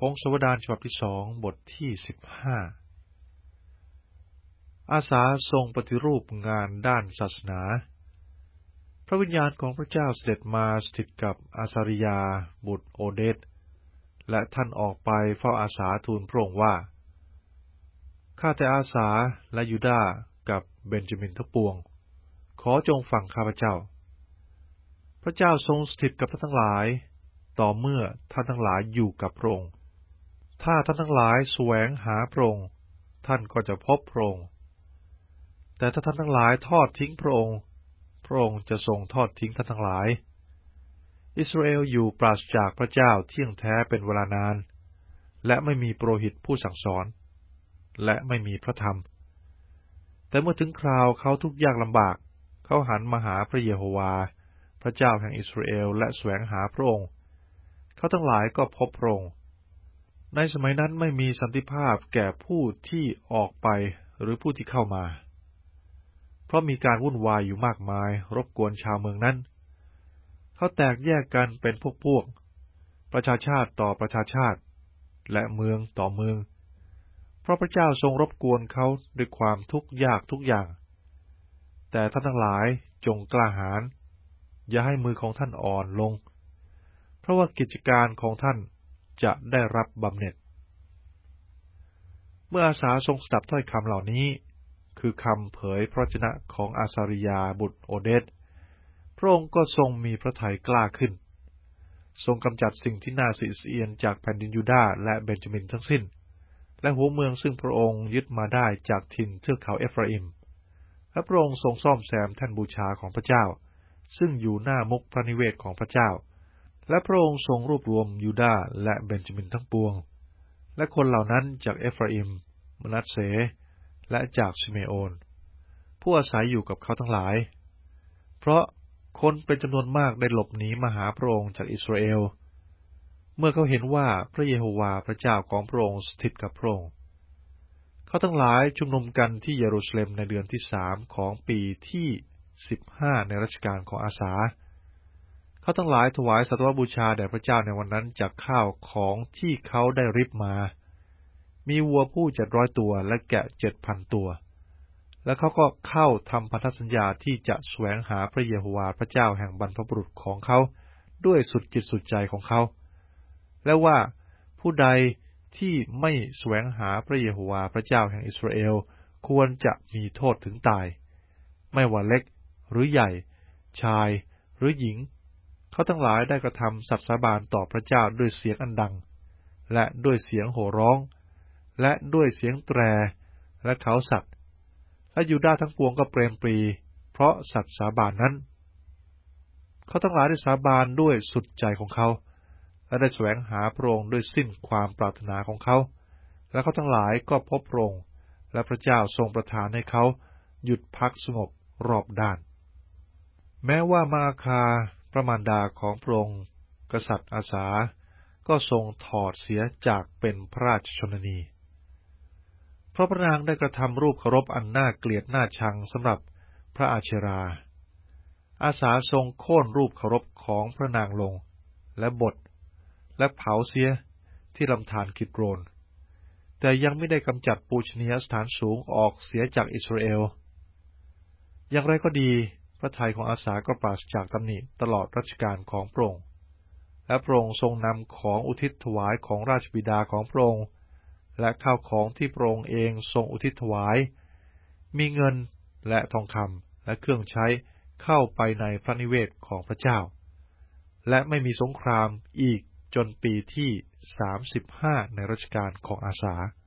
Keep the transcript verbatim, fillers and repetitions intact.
พงศาวดารฉบับที่สองบทที่สิบห้าอาสาทรงปฏิรูปงานด้านศาสนาพระวิญญาณของพระเจ้าเสด็จมาสถิตกับอาซาริยาบุตรโอเดสและท่านออกไปเฝ้าอาสาทูลพระองค์ว่าข้าแต่อาสาและยูดาห์กับเบนจามินทั้งปวงขอจงฟังข้าพเจ้าพระเจ้าทรงสถิตกับท่านทั้งหลายต่อเมื่อท่านทั้งหลายอยู่กับพระองค์ถ้าท่านทั้งหลายแสวงหาพระองค์ท่านก็จะพบพระองค์แต่ถ้าท่านทั้งหลายทอดทิ้งพระองค์พระองค์จะทรงทอดทิ้งท่านทั้งหลายอิสราเอลอยู่ปราศจากพระเจ้าเที่ยงแท้เป็นเวลานานและไม่มีปุโรหิตผู้สั่งสอนและไม่มีพระธรรมแต่เมื่อถึงคราวเขาทุกข์ยากลำบากเขาหันมาหาพระเยโฮวาห์พระเจ้าแห่งอิสราเอลและแสวงหาพระองค์เขาทั้งหลายก็พบพระองค์ในสมัยนั้นไม่มีสันติภาพแก่ผู้ที่ออกไปหรือผู้ที่เข้ามาเพราะมีการวุ่นวายอยู่มากมายรบกวนชาวเมืองนั้นเขาแตกแยกกันเป็นพวกๆประชาชาติต่อประชาชาติและเมืองต่อเมืองเพราะพระเจ้าทรงรบกวนเขาด้วยความทุกข์ยากทุกอย่างแต่ท่านทั้งหลายจงกล้าหาญอย่าให้มือของท่านอ่อนลงเพราะว่ากิจการของท่านจะได้รับบำเหน็จเมื่ออาสาทรงสดับถ้อยคำเหล่านี้คือคำเผยพระวจนะของอาซาริยาบุตรโอเดสพระองค์ก็ทรงมีพระทัยกล้าขึ้นทรงกำจัดสิ่งที่น่าสิเสียนจากแผ่นดินยูดาห์และเบนจามินทั้งสิ้นและหัวเมืองซึ่งพระองค์ยึดมาได้จากถิ่นเทือกเขาเอฟราอิมและพระองค์ทรงซ่อมแซมแท่นบูชาของพระเจ้าซึ่งอยู่หน้ามุขพระนิเวศของพระเจ้าและพระองค์ทรงรวบรวมยูดาห์และเบนจามินทั้งปวงและคนเหล่านั้นจากเอฟราอิมมนัสเสและจากซิเมโอนผู้อาศัยอยู่กับเขาทั้งหลายเพราะคนเป็นจำนวนมากได้หลบหนีมาหาพระองค์จากอิสราเอลเมื่อเขาเห็นว่าพระเยโฮวาห์พระเจ้าของพระองค์สถิตกับพระองค์เขาทั้งหลายชุมนุมกันที่เยรูซาเล็มในเดือนที่สามของปีที่สิบห้าในรัชกาลของอาสาเขาทั้งหลายถวายสัตวบูชาแด่พระเจ้าในวันนั้นจากข้าวของที่เขาได้ริบมามีวัวผู้เจ็ดร้อยตัวและแกะเจ็ดพันตัวแล้วเขาก็เข้าทำพันธสัญญาที่จะแสวงหาพระเยโฮวาห์พระเจ้าแห่งบรรพบุรุษของเขาด้วยสุดจิตสุดใจของเขาและว่าผู้ใดที่ไม่แสวงหาพระเยโฮวาห์พระเจ้าแห่งอิสราเอลควรจะมีโทษถึงตายไม่ว่าเล็กหรือใหญ่ชายหรือหญิงเขาทั้งหลายได้กระทำสัตย์สาบานต่อพระเจ้าด้วยเสียงอันดังและด้วยเสียงโห่ร้องและด้วยเสียงแตรและเขาสัตว์และยูดาห์ทั้งปวงก็เปรมปรีเพราะสัตย์สาบานนั้นเขาทั้งหลายได้สาบานด้วยสุดใจของเขาและได้แสวงหาพระองค์ด้วยสิ้นความปรารถนาของเขาและเขาทั้งหลายก็พบพระองค์และพระเจ้าทรงประทานให้เขาหยุดพักสงบรอบด้านแม้ว่ามาอาคาพระมารดาของพระองค์กษัตริย์อาสาก็ทรงถอดเสียจากเป็นพระราชชนนีเพราะพระนางได้กระทำรูปเคารพอันน่าเกลียดน่าชังสำหรับพระอาเชราอาสาทรงโค่นรูปเคารพของพระนางลงและบดและเผาเสียที่ลำธารกิดโรนแต่ยังไม่ได้กำจัดปูชนียสถานสูงออกเสียจากอิสราเอลอย่างไรก็ดีพระทัยของอาสาก็ปราศจากตำหนิตลอดรัชกาลของพระองค์และพระองค์ทรงนำของอุทิศถวายของราชบิดาของพระองค์และข้าวของที่พระองค์เองทรงอุทิศถวายมีเงินและทองคำและเครื่องใช้เข้าไปในพระนิเวศของพระเจ้าและไม่มีสงครามอีกจนปีที่สามสิบห้าในรัชกาลของอาสา